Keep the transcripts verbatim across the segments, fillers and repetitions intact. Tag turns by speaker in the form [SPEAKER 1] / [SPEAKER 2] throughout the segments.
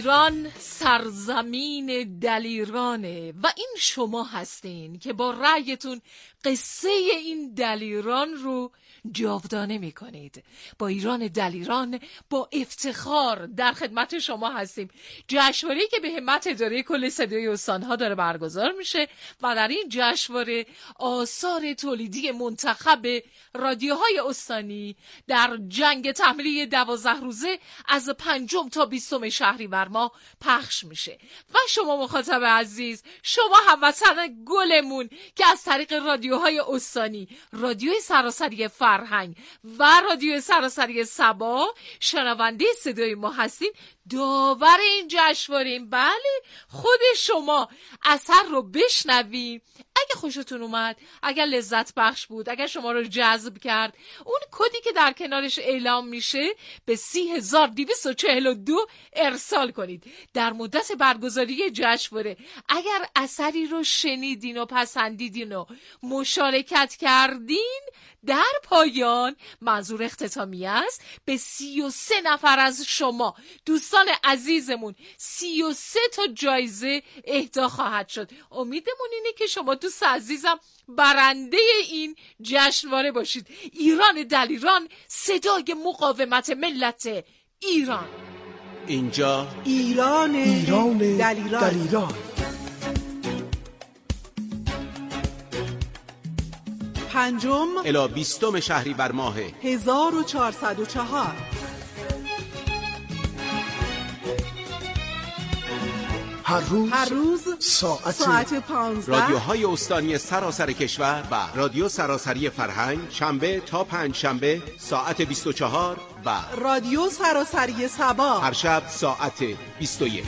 [SPEAKER 1] ایران سرزمین دلیرانه و این شما هستین که با رأیتون قصه این دلیران رو جاودانه می کنید. با ایران دلیران با افتخار در خدمت شما هستیم. جشنواره‌ای که به همت اداره کل صدای استان‌ها داره برگزار میشه و در این جشنواره آثار تولیدی منتخب رادیوهای استانی در جنگ تحمیلی دوازده روزه از پنجم تا بیستم شهریور ماه پخش میشه و شما مخاطب عزیز، شما هموطن گلمون که از طریق رادیوهای استانی، رادیوی سراسری فرهنگ و رادیو سراسری سبا شنونده صدای ما هستین، داور این جشنواره‌ایم. بله، خود شما اثر رو بشنویم. اگه خوشتون اومد، اگر لذت بخش بود، اگر شما رو جذب کرد، اون کدی که در کنارش اعلام میشه به سی هزار دویست و چهل و دو ارسال کنید. در مدت برگزاری جشنواره اگر اثری رو شنیدین و پسندیدین و مشارکت کردین، در پایان منظور اختتامیه است، به سی و سه نفر از شما دوستان عزیزمون سی و سه تا جایزه اهدا خواهد شد. امیدمون اینه که شما دوست عزیزم برنده این جشنواره باشید. ایران دلیران، صدای مقاومت ملت ایران.
[SPEAKER 2] اینجا
[SPEAKER 3] ایران, ایران دلیران, دلیران. پنجم
[SPEAKER 2] الی بیستم شهریور ماه
[SPEAKER 3] هزار و چهارصد و چهار.
[SPEAKER 4] هر روز,
[SPEAKER 3] هر روز
[SPEAKER 4] ساعت,
[SPEAKER 3] ساعت پانزده
[SPEAKER 2] رادیوهای استانی سراسر کشور و رادیو سراسری فرهنگ شنبه تا پنج شنبه ساعت بیست و چهار و
[SPEAKER 3] رادیو سراسری سبا
[SPEAKER 2] هر شب ساعت بیست و یک.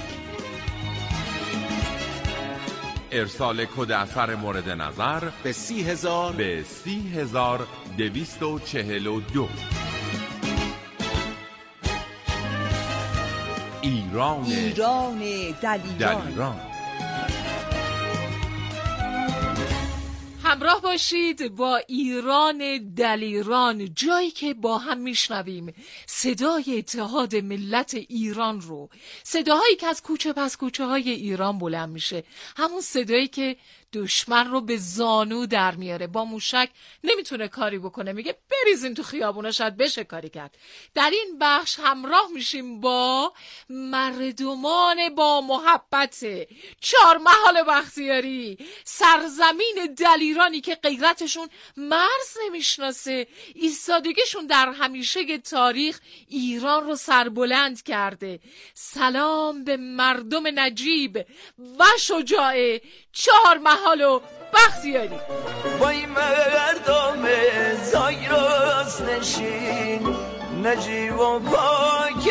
[SPEAKER 5] ارسال کد اثر مورد نظر
[SPEAKER 2] به سی هزار
[SPEAKER 5] به سی هزار دویست و چهل و دو. ایران
[SPEAKER 3] ایران دلیران,
[SPEAKER 5] دلیران.
[SPEAKER 1] همراه باشید با ایران دلیران، جایی که با هم میشنویم صدای اتحاد ملت ایران رو، صداهایی که از کوچه پس کوچه های ایران بلند میشه، همون صدایی که دشمن رو به زانو در میاره، با موشک نمیتونه کاری بکنه، میگه بریزین تو خیابونا شاید بشه کاری کرد. در این بخش همراه میشیم با مردمان با محبت چهارمحال بختیاری، سرزمین دلیرانی که غیرتشون مرز نمیشناسه، ایستادگیشون در همیشه تاریخ ایران رو سربلند کرده. سلام به مردم نجیب و شجاع چهارمحال و بختیاری.
[SPEAKER 6] وای مردم زایراس نشین نجیب و پاکن،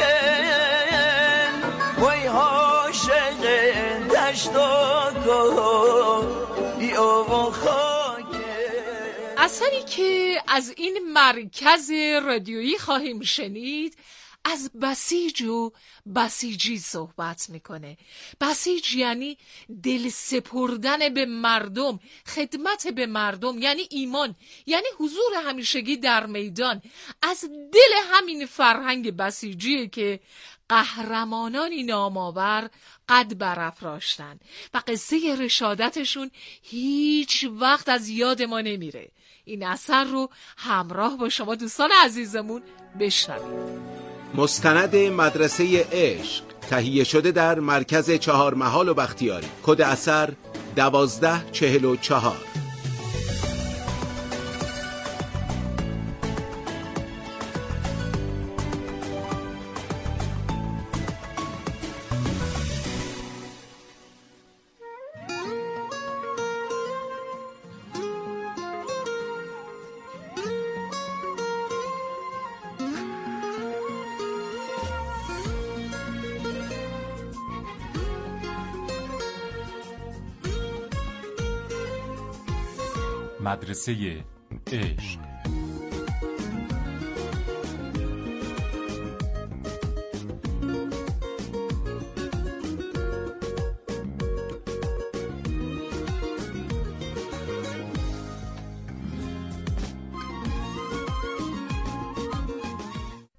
[SPEAKER 6] وای عاشق دشت و کوه بیا و خاکن.
[SPEAKER 1] اثری که از این مرکز رادیویی خواهیم شنید از بسیج و بسیجی صحبت میکنه. بسیج یعنی دل سپردن به مردم، خدمت به مردم، یعنی ایمان، یعنی حضور همیشگی در میدان. از دل همین فرهنگ بسیجیه که قهرمانانی نامآور قد برافراشتن و قصه رشادتشون هیچ وقت از یاد ما نمیره. این اثر رو همراه با شما دوستان عزیزمون بشنوید.
[SPEAKER 2] مستند مدرسه عشق، تهیه شده در مرکز چهارمحال و بختیاری. کد اثر دوازده چهل و چهار.
[SPEAKER 7] مدرسه عشق.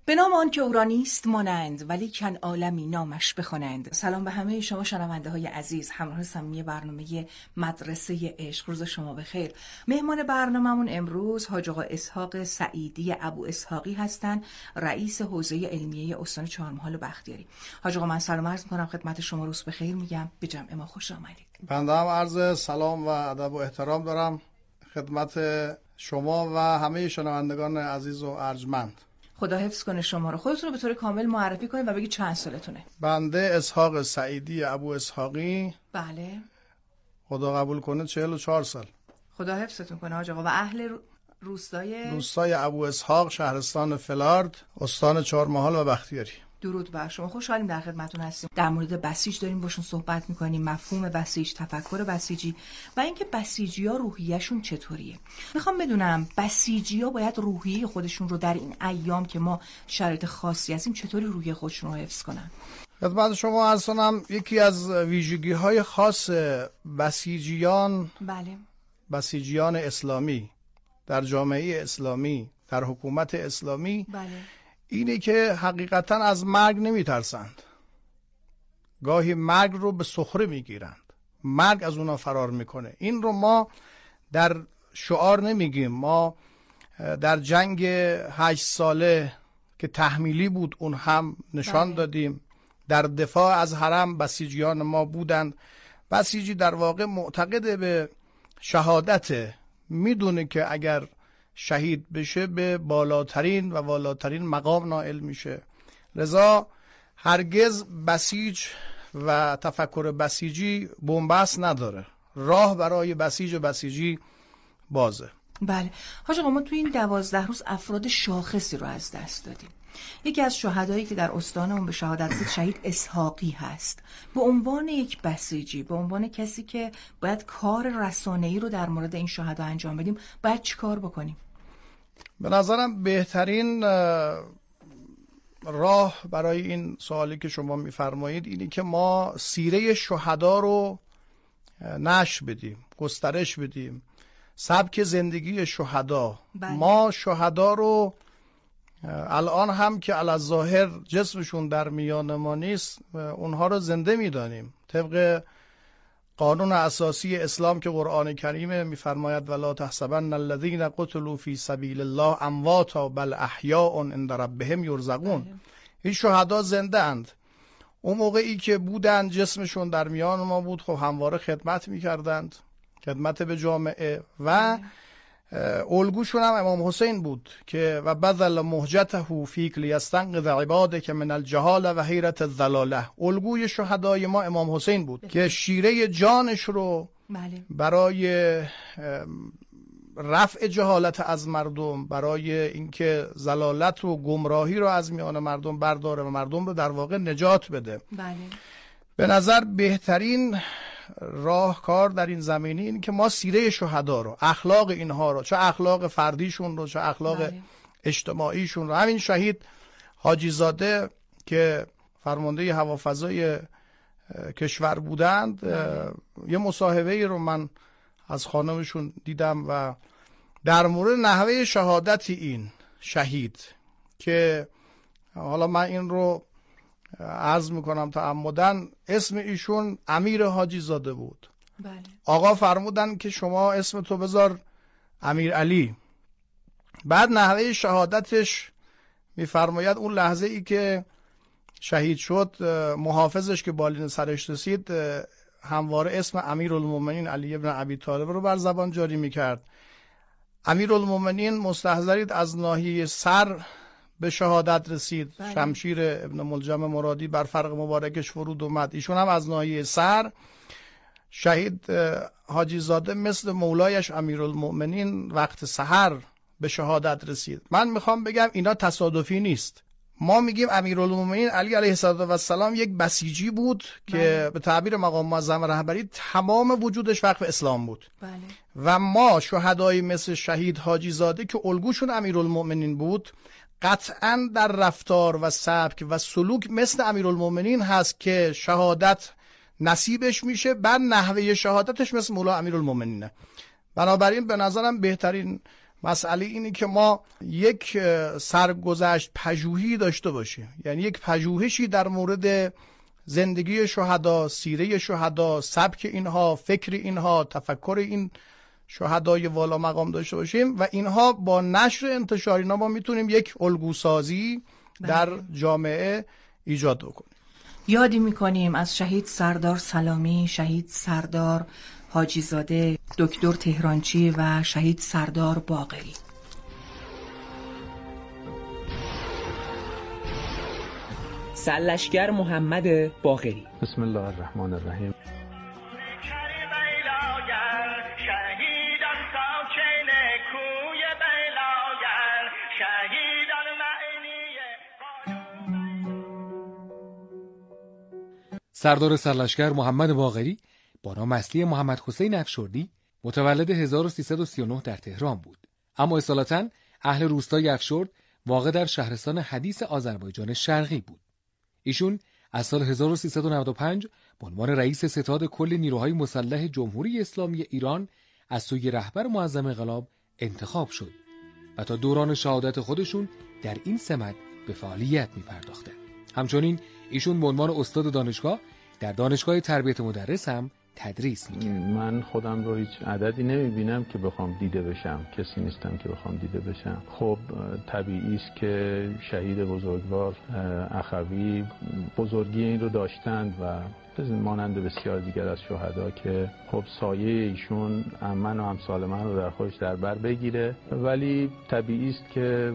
[SPEAKER 8] به نام آن که او را نیست مانند ولی کن عالمی نامش بخوانند. سلام به همه شما شنونده های عزیز، همراه صمیمی برنامه مدرسه عشق. روز شما بخیر. مهمان برنامه‌مون امروز حاج آقا اسحاق سعیدی ابو اسحاقی هستند، رئیس حوزه علمیه استان چهارمحال و بختیاری. حاج آقا من سلام عرض می‌کنم خدمت شما، روز بخیر میگم، به جمع ما خوش آمدید.
[SPEAKER 9] بنده هم عرض سلام و ادب و احترام دارم خدمت شما و همه شنوندگان عزیز و ارجمند.
[SPEAKER 8] خدا حفظ کنه شما رو. خودتون رو به طور کامل معرفی کنید و بگید چند سالتونه.
[SPEAKER 9] بنده اسحاق سعیدی ابو اسحاقی.
[SPEAKER 8] بله.
[SPEAKER 9] خدا قبول کنه چهل و چهار سال.
[SPEAKER 8] خدا حفظتون کنه حاج آقا. و اهل روستای
[SPEAKER 9] روستای ابو اسحاق، شهرستان فلارد، استان چهارمحال و بختیاری.
[SPEAKER 8] درود بر شما. خوشحالیم در خدمتتون هستیم. در مورد بسیج داریم باشون صحبت میکنیم، مفهوم بسیج، تفکر بسیجی و اینکه بسیجی‌ها روحیه‌شون چطوریه. میخوام بدونم بسیجی‌ها باید روحیه خودشون رو در این ایام که ما شرایط خاصی هستیم چطوری روحیه خودشون رو حفظ کنن؟
[SPEAKER 9] خدمت شما عرض کنم یکی از ویژگی‌های خاص بسیجیان،
[SPEAKER 8] بله،
[SPEAKER 9] بسیجیان اسلامی در جامعه اسلامی، در حکومت اسلامی،
[SPEAKER 8] بله،
[SPEAKER 9] اینه که حقیقتا از مرگ نمی ترسند. گاهی مرگ رو به سخره می گیرند، مرگ از اونا فرار میکنه. این رو ما در شعار نمیگیم. ما در جنگ هشت ساله که تحمیلی بود اون هم نشان دادیم. در دفاع از حرم بسیجیان ما بودند. بسیجی در واقع معتقد به شهادت، میدونه که اگر شهید بشه به بالاترین و والاترین مقام نائل میشه. لذا هرگز بسیج و تفکر بسیجی بنبست نداره. راه برای بسیج و بسیجی بازه.
[SPEAKER 8] بله حاج آقا، ما تو این دوازده روز افراد شاخصی رو از دست دادیم. یکی از شهدایی که در استانمون به شهادت رسید شهید اسحاقی هست. به عنوان یک بسیجی، به عنوان کسی که باید کار رسانه‌ای رو در مورد این شهدا انجام بدیم، باید چی کار بکنیم؟
[SPEAKER 9] به نظرم بهترین راه برای این سوالی که شما میفرمایید اینه که ما سیره شهدا رو نشر بدیم، گسترش بدیم، سبک زندگی شهدا.
[SPEAKER 8] بله.
[SPEAKER 9] ما شهدا رو الان هم که علی الظاهر جسمشون در میان ما نیست، اونها رو زنده میدانیم طبق قانون اساسی اسلام که قرآن کریم میفرماید ولا تحسبن الذین قتلوا فی سبیل الله امواتا بل احیاء عند ربهم یرزقون. این شهدا زنده اند. اون موقعی که بودن جسمشون در میان ما بود، خب همواره خدمت میکردند، خدمت به جامعه و الگوشون هم امام حسین بود که و بذل مهجته فیک لیستنقذ عبادک من الجهاله و حیرت الضلاله. الگوی شهدای ما امام حسین بود بله. که شیره جانش رو بله. برای رفع جهالت از مردم، برای اینکه ضلالت و گمراهی رو از میان مردم برداره و مردم رو در واقع نجات بده.
[SPEAKER 8] بله.
[SPEAKER 9] به نظر بهترین راهکار در این زمینه این که ما سیره شهدا رو، اخلاق اینها رو، چه اخلاق فردیشون رو چه اخلاق بله. اجتماعیشون رو. همین شهید حاجی زاده که فرمانده هوافضای کشور بودند، بله. یه مصاحبه رو من از خانمشون دیدم و در مورد نحوه شهادت این شهید که حالا من این رو عرض میکنم تعمدن، اسم ایشون امیر حاجی زاده بود.
[SPEAKER 8] بله.
[SPEAKER 9] آقا فرمودن که شما اسم تو بذار امیر علی. بعد نحوه شهادتش میفرماید اون لحظه ای که شهید شد، محافظش که بالین سرش رسید همواره اسم امیرالمومنین علی ابن ابی طالب رو بر زبان جاری میکرد. امیرالمومنین مستحضرید از ناحیه سر به شهادت رسید. بله. شمشیر ابن ملجم مرادی بر فرق مبارکش فرود اومد. ایشون هم از ناحیه سر. شهید حاجی زاده مثل مولایش امیرالمؤمنین وقت سحر به شهادت رسید. من میخوام بگم اینا تصادفی نیست. ما میگیم امیرالمومنین علی علیه السلام یک بسیجی بود که بله. به تعبیر مقام معظم رهبری تمام وجودش وقف اسلام بود.
[SPEAKER 8] بله.
[SPEAKER 9] و ما شهدایی مثل شهید حاجی زاده که الگوشون امیرالمومنین بود، قطعا در رفتار و سبک و سلوک مثل امیرالمومنین هست که شهادت نصیبش میشه. بعد نحوه شهادتش مثل مولا امیرالمومنینه. بنابراین به نظرم بهترین مسئله اینه که ما یک سرگذشت پژوهی داشته باشیم، یعنی یک پژوهشی در مورد زندگی شهدا، سیره شهدا، سبک اینها، فکر اینها، تفکر این شهدای والا مقام داشته باشیم و اینها با نشر انتشار اینا ما میتونیم یک الگوسازی در جامعه ایجاد بکنیم.
[SPEAKER 8] یادی میکنیم از شهید سردار سلامی، شهید سردار حاجی زاده، دکتر تهرانچی و شهید سردار باقری.
[SPEAKER 10] سرلشکر محمد باقری.
[SPEAKER 11] بسم الله الرحمن الرحیم.
[SPEAKER 12] سردار سرلشکر محمد باقری با نام اصلی محمد حسین افشردی متولد هزار و سیصد و سی و نه در تهران بود، اما اصالتاً اهل روستای افشرد واقع در شهرستان حدیث آذربایجان شرقی بود. ایشون از سال هزار و سیصد و نود و پنج به عنوان رئیس ستاد کل نیروهای مسلح جمهوری اسلامی ایران از سوی رهبر معظم انقلاب انتخاب شد و تا دوران شهادت خودشون در این سمت به فعالیت می پرداختند. همچنین ایشون به عنوان استاد دانشگاه در دانشگاه تربیت مدرس هم تدریس می‌کرد.
[SPEAKER 11] من خودم رو هیچ عددی نمی‌بینم که بخوام دیده بشم، کسی نیستم که بخوام دیده بشم. خب طبیعی است که شهید بزرگوار اخوی بزرگی این رو داشتند و مانند بسیار دیگر از شهدا که خب سایه ایشون من و امثال من رو در خودش در بر بگیره، ولی طبیعی است که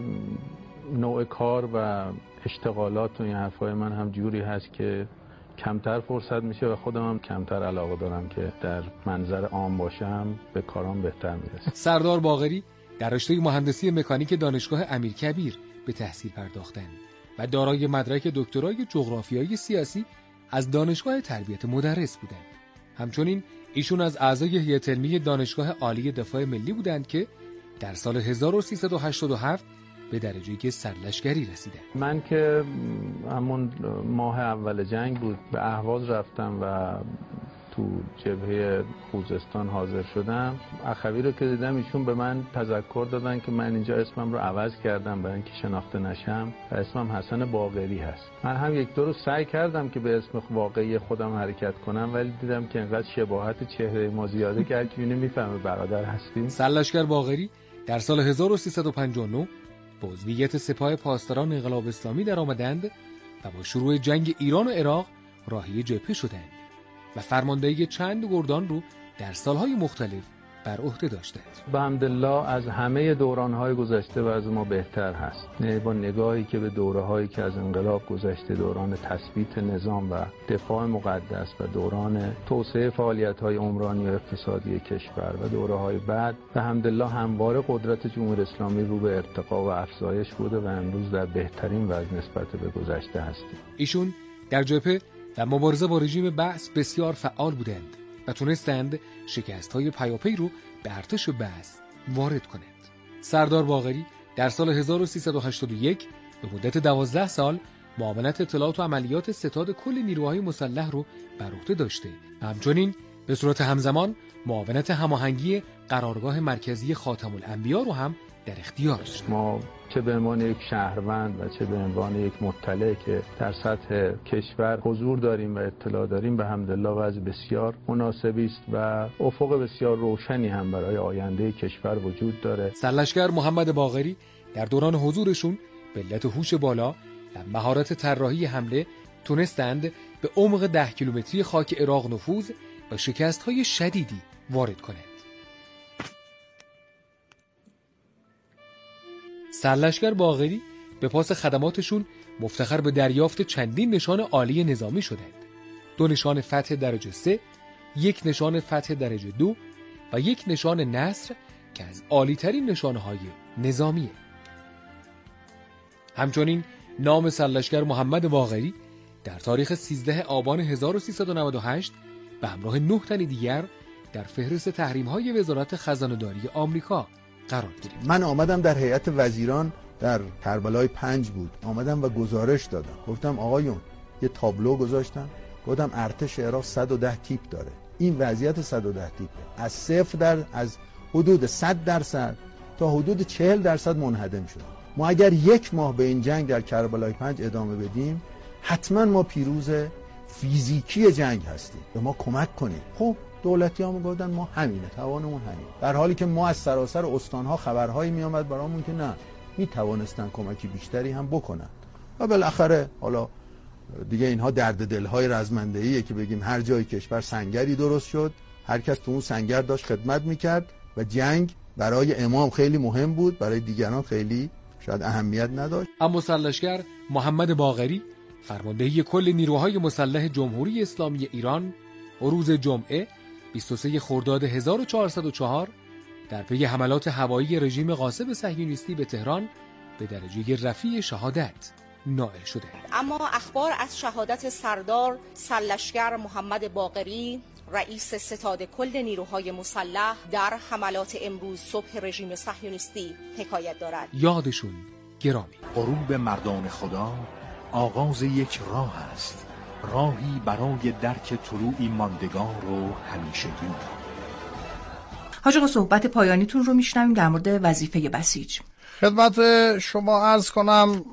[SPEAKER 11] نوع کار و اشتغالات و این حرفای من هم جوری هست که کمتر فرصت میشه و خودم هم کمتر علاقه دارم که در منظر عام باشم، به کارام بهتر میرسه.
[SPEAKER 12] سردار باقری در رشته مهندسی مکانیک دانشگاه امیرکبیر به تحصیل پرداختند و دارای مدرک دکترای جغرافیایی سیاسی از دانشگاه تربیت مدرس بودند. همچنین ایشون از اعضای هیئت علمی دانشگاه عالی دفاع ملی بودند که در سال هزار و سیصد و هشتاد و هفت به درجه که سرلشکری رسیدن.
[SPEAKER 11] من که همون ماه اول جنگ بود به اهواز رفتم و تو جبهه خوزستان حاضر شدم. اخوی رو که دیدم ایشون به من تذکر دادن که من اینجا اسمم رو عوض کردم برای اینکه شناخته نشم و اسمم حسن باقری هست. من هم یک دو رو سعی کردم که به اسم واقعی خودم حرکت کنم، ولی دیدم که انقدر شباهت چهره ما زیاده که هر کی میفهمه برادر هستیم.
[SPEAKER 12] سرلشکر باقری در سال هزار و سیصد و پنجاه و نه به عضویت سپاه پاسداران انقلاب اسلامی در آمدند و با شروع جنگ ایران و عراق راهی جبهه شدند و فرماندهی چند گردان رو در سالهای مختلف بر عهده داشتند.
[SPEAKER 11] به حمدالله از همه دورانهای گذشته و از ما بهتر هست. نه با نگاهی که به دوره‌هایی که از انقلاب گذشته، دوران تثبیت نظام و دفاع مقدس و دوران توسعه فعالیت‌های عمرانی و اقتصادی کشور و دوره‌های بعد، به حمدالله همواره قدرت جمهوری اسلامی رو به ارتقا و افزایش بوده و امروز در بهترین وضع نسبت به گذشته هستیم.
[SPEAKER 12] ایشون در جبهه و مبارزه با رژیم بعث بسیار فعال بودند و تونستند شکست‌های پیاپی رو به ارتش بعث وارد کنند. سردار باقری در سال هزار و سیصد و هشتاد و یک به مدت دوازده سال معاونت اطلاعات و عملیات ستاد کل نیروهای مسلح رو بر عهده داشته و همچنین به صورت همزمان معاونت هماهنگی قرارگاه مرکزی خاتم الانبیا رو هم در اختیار داشت.
[SPEAKER 11] ما چه به عنوان یک شهروند و چه به عنوان یک مطلع که در سطح کشور حضور داریم و اطلاع داریم، به حمدالله وضع بسیار مناسبی است و افق بسیار روشنی هم برای آینده کشور وجود داره.
[SPEAKER 12] سرلشکر محمد باقری در دوران حضورشون به علت هوش بالا و مهارت طراحی حمله تونستند به عمق ده کیلومتری خاک عراق نفوذ و شکست‌های شدیدی وارد کنند. سرلشکر باقری به پاس خدماتشون مفتخر به دریافت چندین نشان عالی نظامی شدند. دو نشان فتح درجه سه، یک نشان فتح درجه دو و یک نشان نصر که از عالی‌ترین نشانه‌های نظامیه. همچنین نام سرلشکر محمد باقری در تاریخ سیزده آبان هزار و سیصد و نود و هشت به همراه نه تن دیگر در فهرست تحریم‌های وزارت خزانه‌داری آمریکا قرار گرفت.
[SPEAKER 13] من آمدم در هیئت وزیران در کربلای پنج بود، آمدم و گزارش دادم. گفتم آقایون یه تابلو گذاشتم، گفتم ارتش عراق صد و ده تیپ داره. این وضعیت صد و ده تیپه. از صفر در از حدود صد درصد تا حدود چهل درصد منهدم شد. ما اگر یک ماه به این جنگ در کربلای پنج ادامه بدیم، حتما ما پیروز فیزیکی جنگ هستیم. به ما کمک کنید. خب دولتی ها میگفتن ما همینه، توانمون همین. در حالی که ما از سراسر استانها خبرهایی میامد برامون که نه، میتوانستن کمکی بیشتری هم بکنن. و بالاخره حالا دیگه اینها درد دلهای رزمنده‌ایه که بگیم هر جای کشور سنگری درست شد، هر کس تو اون سنگر داشت خدمت میکرد و جنگ برای امام خیلی مهم بود، برای دیگران خیلی شاید اهمیت نداشت.
[SPEAKER 12] اما سرلشکر محمد باقری فرماندهی کل نیروهای مسلح جمهوری اسلامی ایران روز جمعه بیست و سوم خرداد هزار و چهارصد و چهار در پی حملات هوایی رژیم غاصب صهیونیستی به تهران به درجه رفیع شهادت نائل شده.
[SPEAKER 14] اما اخبار از شهادت سردار سرلشکر محمد باقری رئیس ستاد کل نیروهای مسلح در حملات امروز صبح رژیم صهیونیستی حکایت دارد.
[SPEAKER 12] یادشون گرامی.
[SPEAKER 15] غروب مردان خدا آغاز یک راه است، راهی برای درک طلوعی ماندگار و همیشگی.
[SPEAKER 8] حاج آقا صحبت پایانیتون رو میشنویم در مورد وظیفه بسیج.
[SPEAKER 9] خدمت شما عرض کنم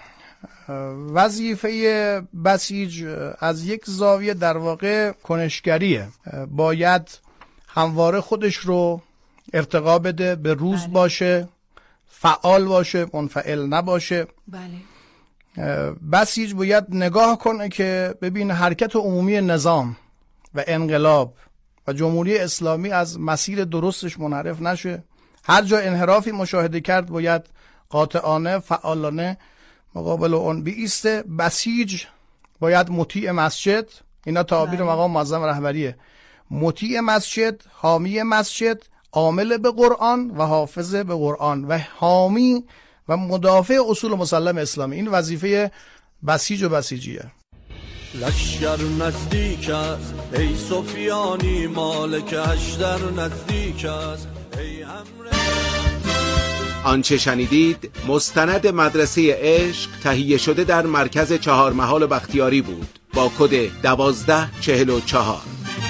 [SPEAKER 9] وظیفه بسیج از یک زاویه در واقع کنشگریه. باید همواره خودش رو ارتقا بده، به روز بله. باشه، فعال باشه، منفعل نباشه.
[SPEAKER 8] بله.
[SPEAKER 9] بسیج باید نگاه کنه که ببین حرکت عمومی نظام و انقلاب و جمهوری اسلامی از مسیر درستش منحرف نشه. هر جا انحرافی مشاهده کرد باید قاطعانه فعالانه مقابل اون بیسته. بسیج باید مطیع مسجد، اینا تعابیر مقام معظم رهبریه، مطیع مسجد، حامی مسجد، عامل به قرآن و حافظ به قرآن و حامی و مدافع اصول مسلم اسلامی. این وظیفه بسیج و بسیجیه.
[SPEAKER 16] لشکر نزدیک است ای سفیانی، مالک اشتر نزدیک است ای امر.
[SPEAKER 2] آنچه شنیدید مستند مدرسه عشق تهیه شده در مرکز چهارمحال بختیاری بود با کد دوازده چهل و چهار.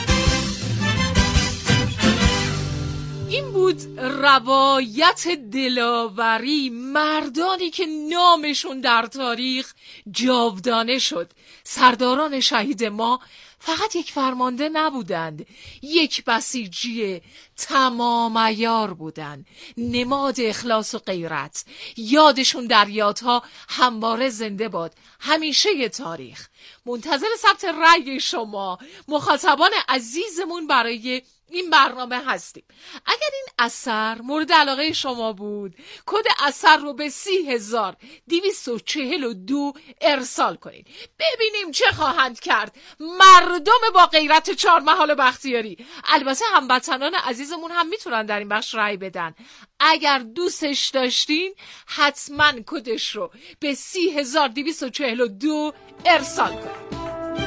[SPEAKER 1] این بود روایت دلاوری مردانی که نامشون در تاریخ جاودانه شد. سرداران شهید ما فقط یک فرمانده نبودند، یک بسیجی تمام عیار بودند، نماد اخلاص و غیرت. یادشون در یادها همواره زنده باد همیشه تاریخ. منتظر ثبت رأی شما مخاطبان عزیزمون برای این برنامه هستیم. اگر این اثر مورد علاقه شما بود کد اثر رو به سی هزار دویست و چهل و دو ارسال کنید. ببینیم چه خواهند کرد مردم با غیرت چهارمحال بختیاری. البته هموطنان عزیزمون هم میتونن در این بخش رأی بدن. اگر دوستش داشتین حتما کدش رو به سی هزار دویست و چهل و دو ارسال کنید.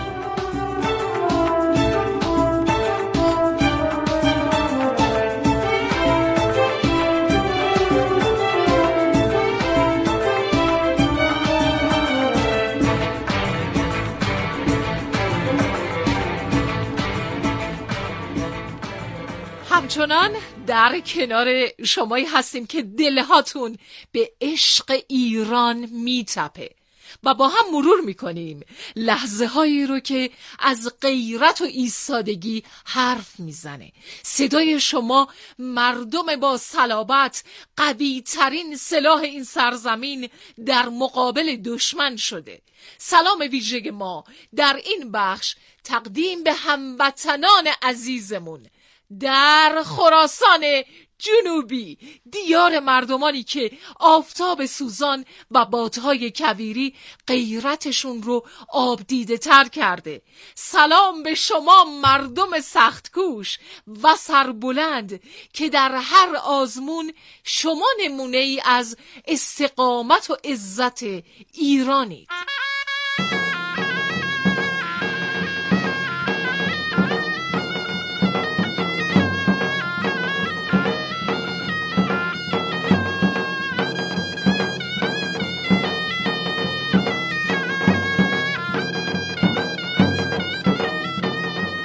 [SPEAKER 1] همچنان در کنار شمایی هستیم که دلهاتون به عشق ایران میتپه و با هم مرور میکنیم لحظه هایی رو که از غیرت و ایستادگی حرف میزنه. صدای شما مردم با صلابت قوی ترین سلاح این سرزمین در مقابل دشمن شده. سلام ویژه ما در این بخش تقدیم به هموطنان عزیزمون در خراسان جنوبی، دیار مردمانی که آفتاب سوزان و بادهای کویری غیرتشون رو آب دیده تر کرده. سلام به شما مردم سختکوش و سربلند که در هر آزمون شما نمونه ای از استقامت و عزت ایرانید.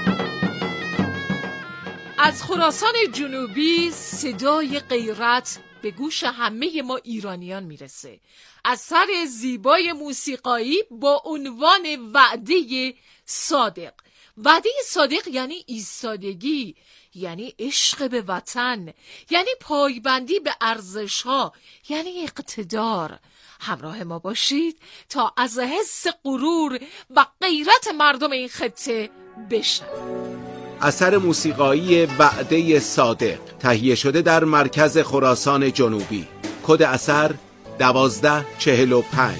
[SPEAKER 1] از خراسان جنوبی صدای غیرت به گوش همه ما ایرانیان میرسه. اثر زیبای موسیقایی با عنوان وعده صادق. وعده صادق یعنی ایستادگی، یعنی عشق به وطن، یعنی پایبندی به ارزش‌ها، یعنی اقتدار. همراه ما باشید تا از حس غرور و غیرت مردم این خطه بشنوید.
[SPEAKER 2] اثر موسیقایی وعده صادق تهیه شده در مرکز خراسان جنوبی. کد اثر دوازده چهل و پنج.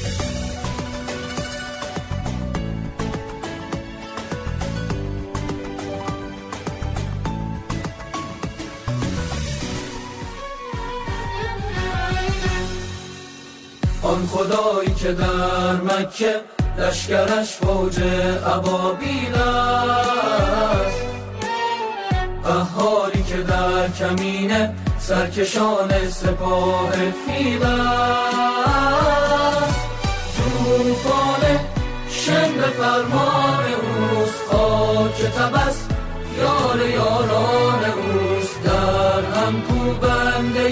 [SPEAKER 16] آن خدایی که در مکه لشکرش فوج ابابیل است، قهاری که در کمین سرکشان سپاه فیل است، طوفان شن به فرمان اوست، خاک تبس یار یاران اوست، در هم کوبنده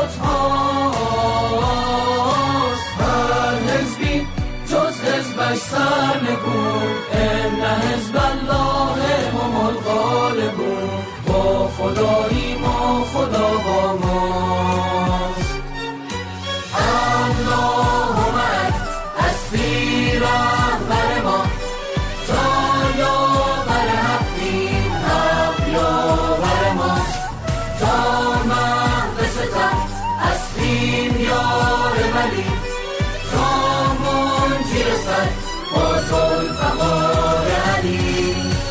[SPEAKER 16] بت‌هاست، هر حزبی جز حزبش سرنگون، ان حزب الله هم الغالبون، با خدایی ما خدا با ماست. اللهم حسبی رهبر ما، تا یاور حقیم حق یاور ما، تا مهد ستم هستیم یار ولی، تا منجی رسد با ذوالفقار علی.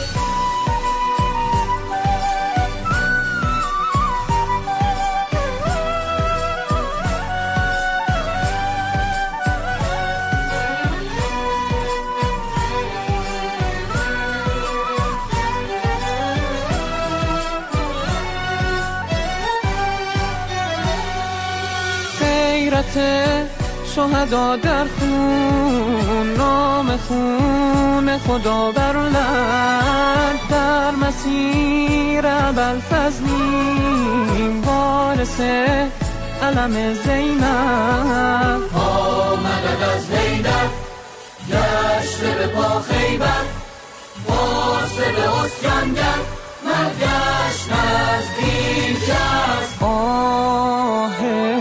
[SPEAKER 17] شهدا در خون، نام خون خدا برلند، در مسیر بلفزلیم وارث علم زینب،
[SPEAKER 16] آمدد از حیدر گشته به پا خیبر، واسه به اسکنگر مرگش نزدیک است.
[SPEAKER 17] آه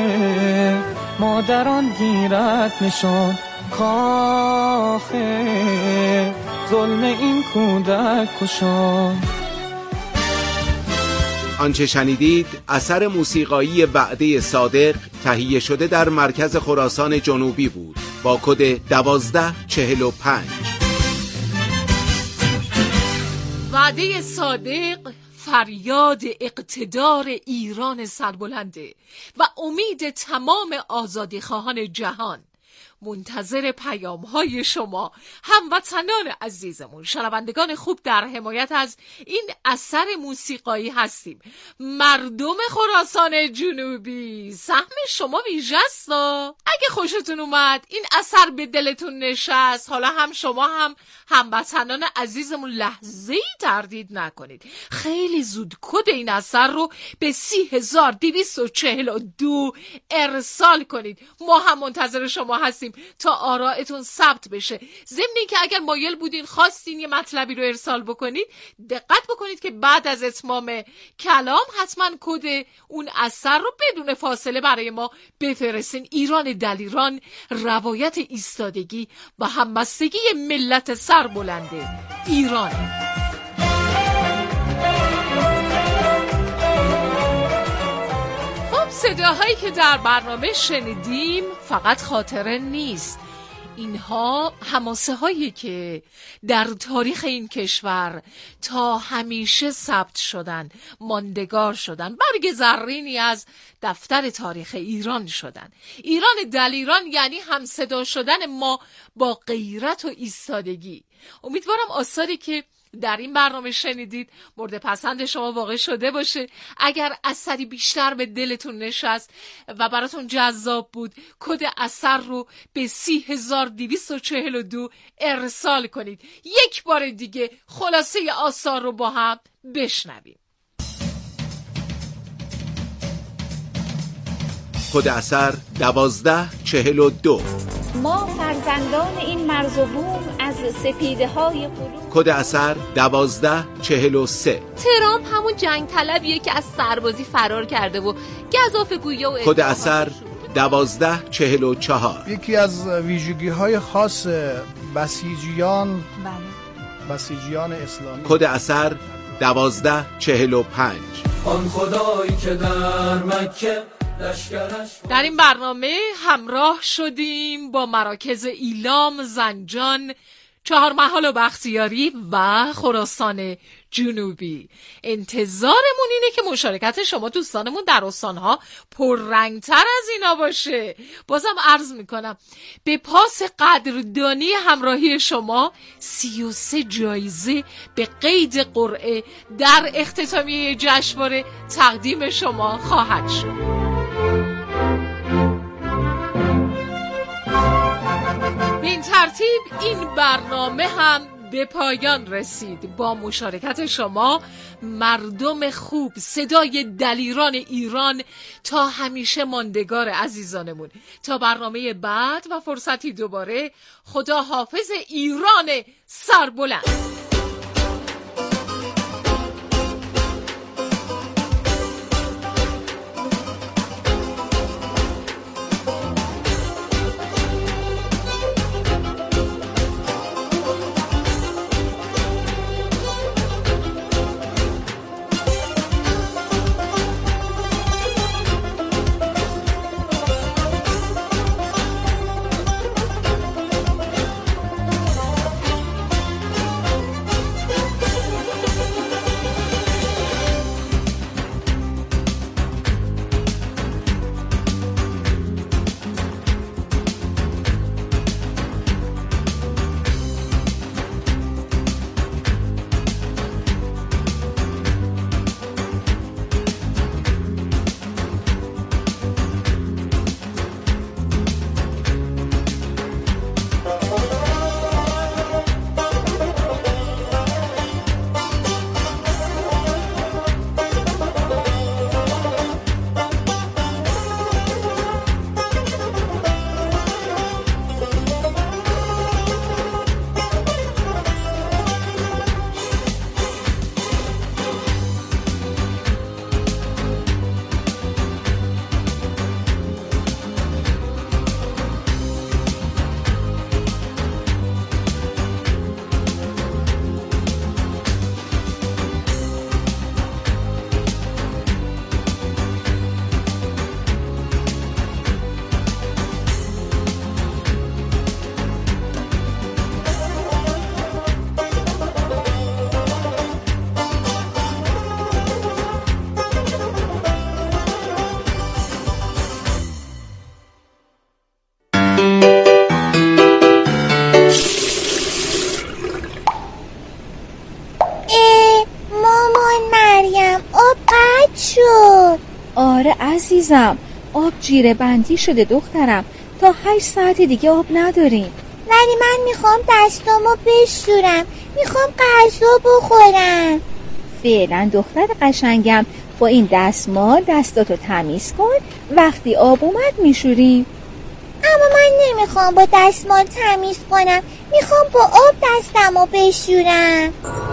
[SPEAKER 17] مادران گیرد نشان، کافه ظلم این کودک کشان.
[SPEAKER 2] آنچه شنیدید اثر موسیقایی وعده صادق تهیه شده در مرکز خراسان جنوبی بود با کد دوازده چهل و پنج.
[SPEAKER 1] وعده صادق فریاد اقتدار ایران سربلنده و امید تمام آزادیخواهان جهان. منتظر پیام های شما هموطنان عزیزمون، شنوندگان خوب در حمایت از این اثر موسیقایی هستیم. مردم خراسان جنوبی، سهم شما ویژه‌ست. اگه خوشتون اومد، این اثر به دلتون نشست، حالا هم شما هم هموطنان عزیزمون لحظه‌ای تردید نکنید. خیلی زود کد این اثر رو به سی هزار دویست و چهل و دو ارسال کنید. ما هم منتظر شما هستیم تا آرائتون ثبت بشه. ضمن اینکه اگر مایل بودین خواستین یه مطلبی رو ارسال بکنید، دقت بکنید که بعد از اتمام کلام حتما کد اون اثر رو بدون فاصله برای ما بفرستین. ایران دلیران، روایت ایستادگی و همبستگی ملت سربلنده ایران. صداهایی که در برنامه شنیدیم فقط خاطره نیست. اینها حماسه هایی که در تاریخ این کشور تا همیشه ثبت شدن، ماندگار شدن، برگ زرینی از دفتر تاریخ ایران شدن. ایران دلیران یعنی همصدا شدن ما با غیرت و ایستادگی. امیدوارم آثاری که در این برنامه شنیدید مورد پسند شما واقع شده باشه. اگر اثری بیشتر به دلتون نشست و براتون جذاب بود، کد اثر رو به سی هزار دویست و چهل و دو ارسال کنید. یک بار دیگه خلاصه آثار رو با هم بشنویم.
[SPEAKER 2] کد اثر دوازده چهل و دو.
[SPEAKER 18] ما فرزندان این مرز و بوم از سپیده های قلوب.
[SPEAKER 2] کد اثر دوازده چهل و سه.
[SPEAKER 1] ترامپ همون جنگ طلبیه که از سربازی فرار کرده و گزافه گویا و
[SPEAKER 2] کد اثر دوازده چهل و چهار.
[SPEAKER 9] یکی از ویژگی های خاص بسیجیان
[SPEAKER 8] بله.
[SPEAKER 9] بسیجیان اسلامی.
[SPEAKER 2] کد اثر دوازده چهل و پنج.
[SPEAKER 16] آن خدایی که در مکه لشکرش.
[SPEAKER 1] در این برنامه همراه شدیم با مراکز ایلام، زنجان، چهارمحال و بختیاری و خراسان جنوبی. انتظارمون اینه که مشارکت شما دوستانمون در استانها پررنگتر از اینا باشه. بازم عرض میکنم به پاس قدردانی همراهی شما سی و سه جایزه به قید قرعه در اختتامیه جشنواره تقدیم شما خواهد شد. به این ترتیب این برنامه هم به پایان رسید. با مشارکت شما مردم خوب، صدای دلیران ایران تا همیشه ماندگار عزیزانمون. تا برنامه بعد و فرصتی دوباره، خدا حافظ ایران سربلند.
[SPEAKER 18] آره عزیزم، آب جیره بندی شده دخترم، تا هشت ساعت دیگه آب نداریم.
[SPEAKER 19] ولی من میخوام دستامو بشورم، میخوام غذا بخورم.
[SPEAKER 18] فعلا دختر قشنگم، با این دستمال دستاتو تمیز کن، وقتی آب اومد میشوریم.
[SPEAKER 19] اما من نمیخوام با دستمال تمیز کنم، میخوام با آب دستمو بشورم.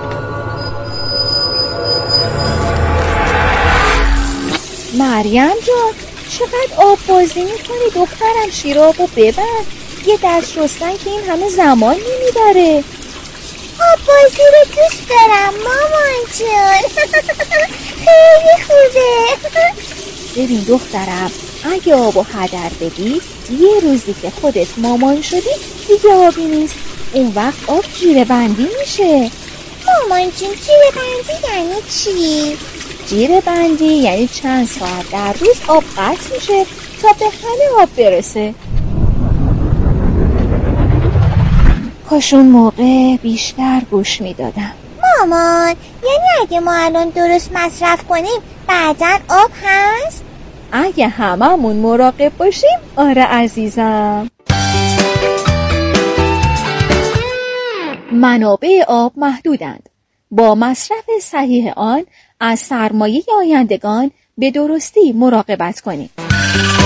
[SPEAKER 18] مریم جان، چقدر آب بازی میکنی دخترم؟ شیرابو ببند، یه دست شستن که این همه زمان نمیبره.
[SPEAKER 19] آب بازی رو دوست دارم مامان جان. خیلی خوبه.
[SPEAKER 18] ببین دخترم، اگه آبو هدر بدی، یه روزی که خودت مامان شدی دیگه آبی نیست، اون وقت آب جیره بندی میشه.
[SPEAKER 19] مامان جون جیره بندی یعنی چی؟
[SPEAKER 18] جیره بندی یعنی چند ساعت در روز آب قطع میشه تا به همه آب برسه. کاش اون موقع بیشتر گوش میدادم.
[SPEAKER 19] مامان، یعنی اگه ما الان درست مصرف کنیم بعداً آب هست؟
[SPEAKER 18] اگه هممون مراقب باشیم آره عزیزم. منابع آب محدودند. با مصرف صحیح آن از سرمایه آیندگان به درستی مراقبت کنید.